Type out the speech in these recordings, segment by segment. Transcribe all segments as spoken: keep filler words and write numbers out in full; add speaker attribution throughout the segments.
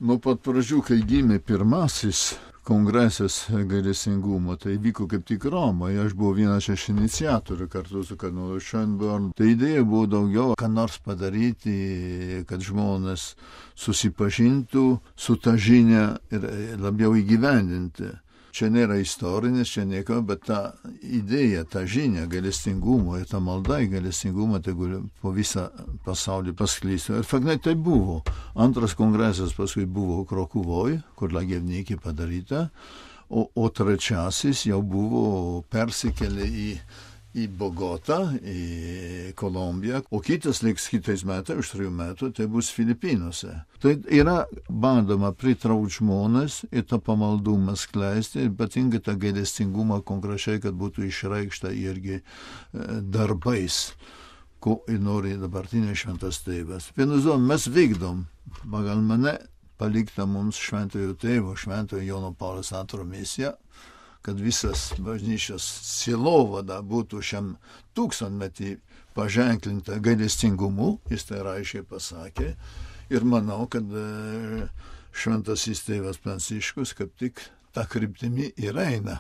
Speaker 1: Nuo pat pradžių, kai gimė pirmasis kongresas gailestingumo, tai vyko kaip tik Romoje. Aš buvau vienas iš iniciatorių kartu su kardinolu Schönborn. Tai idėja buvo daugiau, ką nors padaryti, kad žmonės susipažintų su ta žinia ir labiau įgyvendinti. Čia nėra istorinis, čia nieko, bet ta idėja, ta žinia gailestingumo ir ta malda į gailestingumą tegul po visą pasaulį paskleistų. Ir faktai tai buvo. Antras kongresas paskui buvo Krokuvoj, kur Lagievnikė padaryta, o, o trečiasis jau buvo persikėlę į į Bogotą, į Kolumbiją, o kitas liks kitais metais, už trijų metų, tai bus Filipinuose. Tai yra bandoma pritraukti žmonės ir tą pamaldumą skleisti, ypatingai tą gailestingumą konkrečiai, kad būtų išreikšta irgi darbais, ko ir nori dabartinė šventas tėvas. Vienu žodžiu, mes vykdom, pagal mane palikta mums šventojo tėvo, šventojo Jono Pauliaus antrojo misija, kad visas bažnyčios sielovada būtų šiam tūkstantmetį paženklinta gailestingumu, jis tai aiškiai pasakė. Ir manau, kad šventasis tėvas Pranciškus kaip tik tą kryptimį ir eina.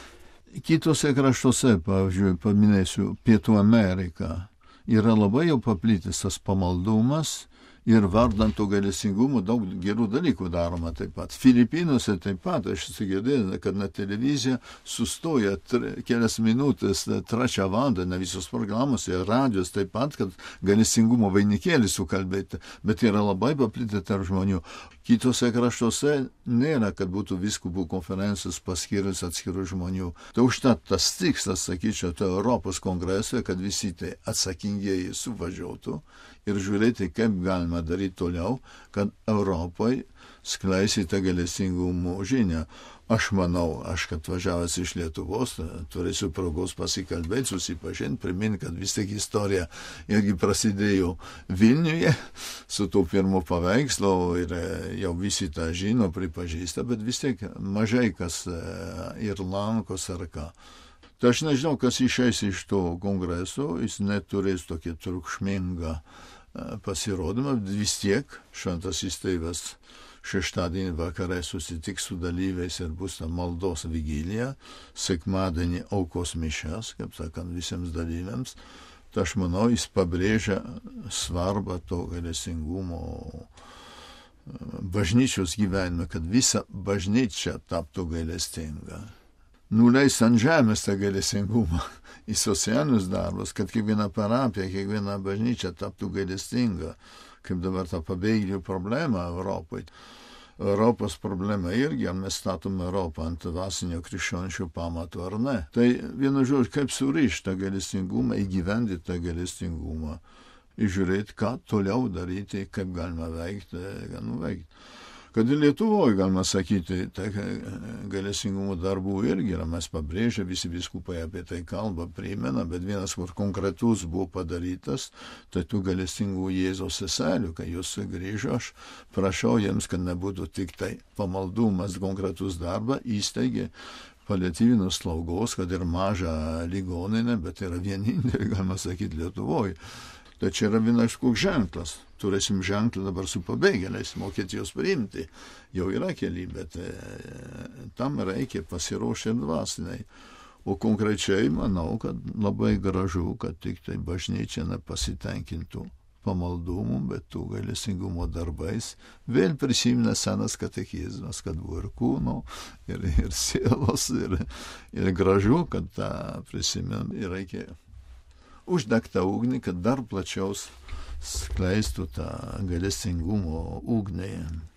Speaker 1: Kitose kraštuose, pavyzdžiui, paminėsiu Pietų Ameriką, yra labai jau paplitęs tas pamaldumas, ir vardant to gailestingumo daug gerų dalykų daroma taip pat. Filipinuose taip pat, aš sugirdėjau, kad na televizija sustoja tre, kelias minutės, trečią valandą, ne visos programos, ir radijos taip pat, kad gailestingumo vainikėlį sukalbėti, bet yra labai paplitę tarp žmonių. Kitose kraštuose nėra, kad būtų vyskupų konferencijos paskyrus atskirų žmonių. Tai užtat tas tikslas, sakyčiau, tai Europos kongresui, kad visi tai atsakingieji suvažiuotų ir žiūrėti, kaip galima daryti toliau, kad Europai skleisite gailestingumo žinią. Aš manau, aš, kad važiavęs iš Lietuvos, turėsiu progos pasikalbėti, susipažinti, priminti, kad vis tik istorija irgi prasidėjo Vilniuje su to pirmo paveikslo ir jau visi tą žino, pripažįsta, bet vis tiek mažai kas ir lankos ar ką. Tai aš nežinau, kas išeis iš to kongreso, jis neturės tokį triukšmingą pasirodymą, vis tiek šventasis tėvas šeštadienį vakare susitiks su dalyviais ir bus ta maldos vigilija, sekmadienį aukos mišias, kaip sakant, visiems dalyviams. Tai aš manau, jis pabrėžia svarbą to gailestingumo bažnyčios gyvenime, kad visa bažnyčia taptų gailestinga. Nuleis ant žemės tą gailestingumą į socialinius darbus, kad kiekviena parapija, kiekviena bažnyčia taptų gailestinga, kaip dabar ta pabėgėlių problema Europoje. Europos problema irgi, ar mes statome Europą ant dvasinio krikščioniško pamato ar ne. Tai vienu žodžiu, kaip surišti tą gailestingumą, įgyvendinti tą gailestingumą, įžiūrėti, ką toliau daryti, kaip galima veikti, ką nuveikti. Kad ir Lietuvoje, galima sakyti, tai gailestingumo darbų irgi yra, mes pabrėžia, visi vyskupai apie tai kalba, primena, bet vienas, kur konkretus buvo padarytas, tai tų gailestingų Jėzaus seselių, kai jūs grįžo, aš prašau jiems, kad nebūtų tik tai pamaldumas, konkretus darbas, įsteigė paliatyvinės slaugos, kad ir mažą ligoninę, bet yra vienintelė, galima sakyti, Lietuvoje. Tai čia yra vienas koks ženklas. Turėsim ženklą dabar su pabėgėliais, mokėti juos priimti. Jau yra keli, bet e, tam reikia pasiruošti ir dvasiniai. O konkrečiai manau, kad labai gražu, kad tik tai bažnyčia nepasitenkintų pamaldumu, bet tų gailestingumo darbais. Vėl prisimena senas katekizmas, kad buvo ir kūno, ir, ir sielos, ir, ir gražu, kad tą prisimena ir reikia uždegtą ugnį, kad dar plačiau skleistų tą gailestingumo ugnį.